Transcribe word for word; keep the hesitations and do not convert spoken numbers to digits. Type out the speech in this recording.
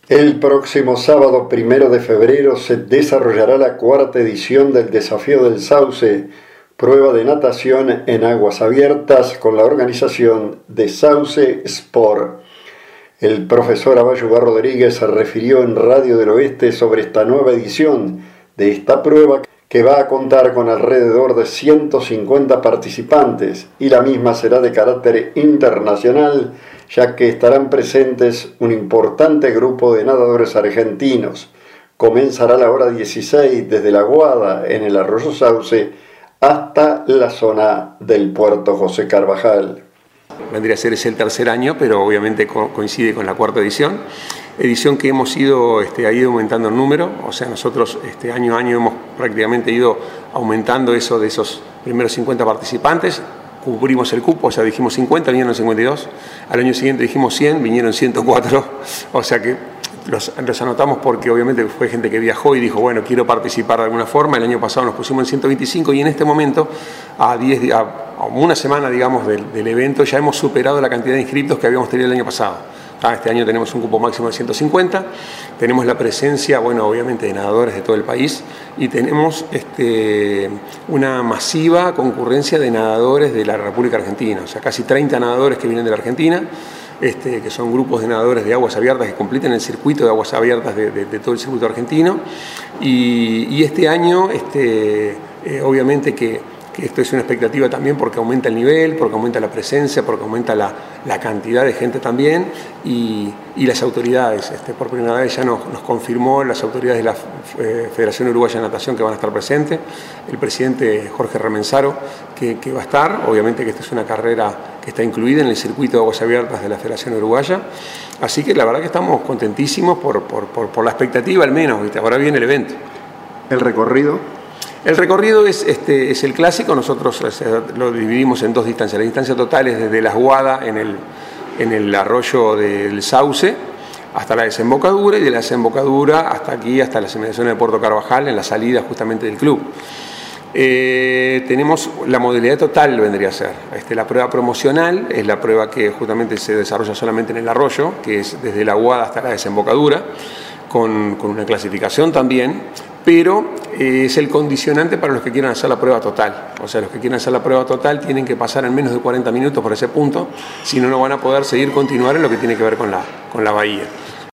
El próximo sábado primero de febrero se desarrollará la cuarta edición del Desafío del Sauce, prueba de natación en aguas abiertas con la organización de Sauce Sport. El profesor Abayugar Rodríguez se refirió en Radio del Oeste sobre esta nueva edición de esta prueba que va a contar con alrededor de ciento cincuenta participantes y la misma será de carácter internacional, ya que estarán presentes un importante grupo de nadadores argentinos. Comenzará a la hora dieciséis desde La Guada, en el Arroyo Sauce, hasta la zona del Puerto José Carvajal. Vendría a ser ese el tercer año, pero obviamente co coincide con la cuarta edición. Edición que hemos ido, este, ha ido aumentando el número, o sea, nosotros este, año a año hemos prácticamente ido aumentando eso de esos primeros cincuenta participantes. Cubrimos el cupo, o sea, dijimos cincuenta, vinieron cincuenta y dos. Al año siguiente dijimos cien, vinieron ciento cuatro. O sea que los, los anotamos porque obviamente fue gente que viajó y dijo, bueno, quiero participar de alguna forma. El año pasado nos pusimos en ciento veinticinco y en este momento, a, diez, a, a una semana, digamos, del, del evento, ya hemos superado la cantidad de inscriptos que habíamos tenido el año pasado. Este año tenemos un cupo máximo de ciento cincuenta, tenemos la presencia, bueno, obviamente de nadadores de todo el país y tenemos este, una masiva concurrencia de nadadores de la República Argentina, o sea, casi treinta nadadores que vienen de la Argentina, este, que son grupos de nadadores de aguas abiertas que completen el circuito de aguas abiertas de, de, de todo el circuito argentino y, y este año, este, eh, obviamente que esto es una expectativa también porque aumenta el nivel, porque aumenta la presencia, porque aumenta la, la cantidad de gente también y, y las autoridades. Este, por primera vez ya nos, nos confirmó las autoridades de la eh, Federación Uruguaya de Natación que van a estar presentes, el presidente Jorge Remensaro que, que va a estar, obviamente que esta es una carrera que está incluida en el circuito de aguas abiertas de la Federación Uruguaya, así que la verdad que estamos contentísimos por, por, por, por la expectativa al menos, ¿viste? Ahora viene el evento. ¿El recorrido? El recorrido es, este, es el clásico, nosotros lo dividimos en dos distancias. La distancia total es desde La Guada en el, en el arroyo del Sauce hasta la desembocadura y de la desembocadura hasta aquí, hasta las inmediaciones de Puerto Carvajal, en la salida justamente del club. Eh, tenemos la modalidad total, vendría a ser. Este, la prueba promocional es la prueba que justamente se desarrolla solamente en el arroyo, que es desde La Guada hasta la desembocadura, con, con una clasificación también, pero eh, es el condicionante para los que quieran hacer la prueba total. O sea, los que quieran hacer la prueba total tienen que pasar en menos de cuarenta minutos por ese punto, si no, no van a poder seguir continuar en lo que tiene que ver con la, con la bahía.